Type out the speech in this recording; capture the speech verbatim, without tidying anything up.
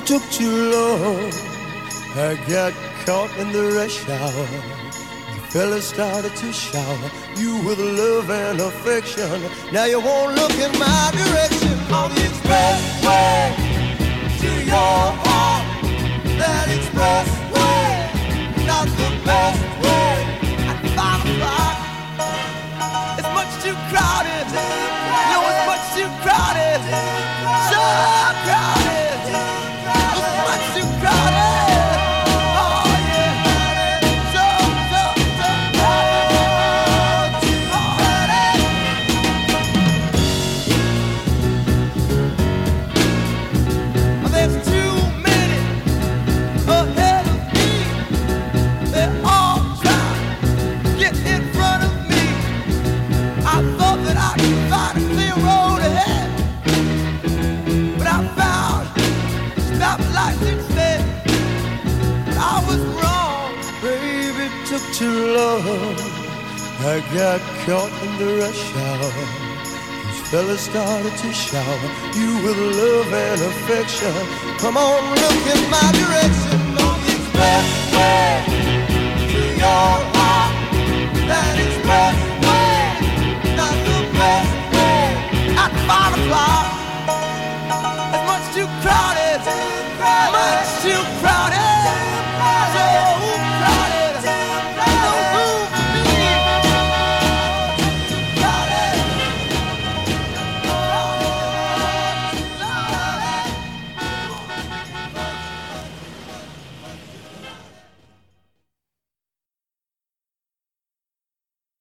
took too long. I got caught in the rush hour. The fellas started to shower you with love and affection. Now you won't look in my direction. On the expressway to your heart. That expressway, not the best way. At five o'clock, it's much too crowded. No, it's much too crowded. So crowded. It's much too crowded. Oh yeah. So, so, so crowded. Too crowded. There's too many ahead of me. They're all trying to get in front of me. I thought that I could find a clear road ahead, but I found stoplights instead. But I was wrong. Baby, it took too long. I got caught in the rush hour. These fellas started to shower you with love and affection. Come on, look in my direction. On the expressway to your heart. That expressway, not the best way. At five o'clock.